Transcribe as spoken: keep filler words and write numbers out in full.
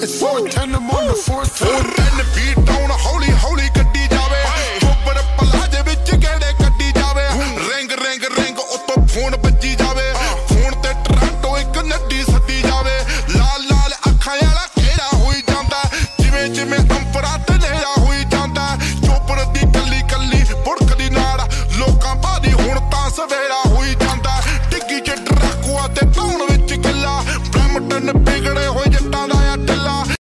It's four ten, I'm on the fourth four ten beat down ਹੌਲੀ ਹੌਲੀ ਗੱਡੀ ਜਾਵੇ ਚੋਬਰ ਪਲਾਜੇ ਵਿੱਚ ਕਿਹੜੇ ਗੱਡੀ ਜਾਵੇ ਰਿੰਗ ਰਿੰਗ ਰਿੰਗ ਉੱਤੋਂ ਫੋਨ ਵੱਜੀ ਜਾਵੇ ਫੋਨ ਤੇ ਟਰਾਂਟੋ ਇੱਕ ਨੱਡੀ ਸੱਦੀ ਜਾਵੇ ਲਾਲ ਲਾਲ ਅੱਖਾਂ ਵਾਲਾ ਕਿਹੜਾ ਹੋਈ ਜਾਂਦਾ ਜਿਵੇਂ ਜਿਵੇਂ ਅੰਪਰਾ ਤੇ ਨੇੜਾ ਹੋਈ ਜਾਂਦਾ ਚੋਬਰ ਦੀ ਕੱਲੀ ਕੱਲੀ ਬੁੜਕਦੀ ਨਾਲ ਲੋਕਾਂ ਭਾਦੀ ਹੁਣ ਤਾਂ ਸਵੇਰਾ